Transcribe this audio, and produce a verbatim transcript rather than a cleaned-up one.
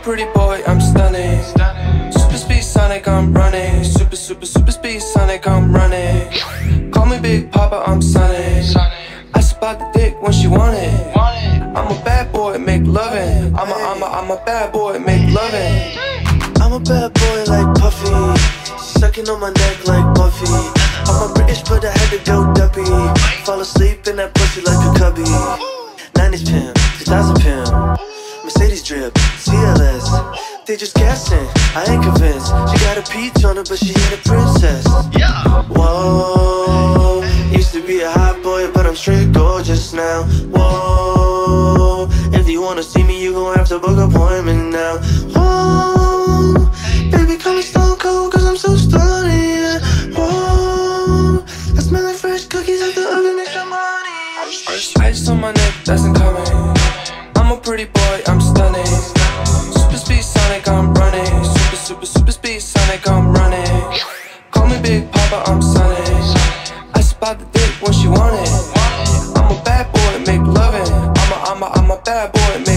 pretty boy, I'm stunning. Super speed Sonic, I'm running. Super, super, super speed Sonic, I'm running. Call me Big Papa, I'm Sonic. I spot the dick when she want it. I'm a bad boy, make lovin'. I'm a, I'm a, I'm a bad boy, make lovin'. I'm a bad boy like Puffy, sucking on my neck like Buffy. I'm a British but I had to go duppy. Fall asleep in that pussy like a cubby. nineties pimp, two thousand pimp, Mercedes drip, C L S. They just guessing, I ain't convinced. She got a peach on her but she ain't a princess. Whoa, used to be a hot boy but I'm straight gorgeous now. Whoa, if you wanna see me you gon' have to book an appointment now. Whoa, baby call me Stone Cold cause I'm so stunning, yeah. Whoa, I smell like fresh cookies at the oven, make some honey. Ice on my neck, that's incoming. I'm a pretty boy, I'm stunning. Super speed Sonic, I'm running. Super, super, super speed Sonic, I'm running. Call me Big Papa, I'm Sonic. I spot the dick when she want it. I'm a bad boy, make lovin'. I'm a, I'm a, I'm a bad boy, make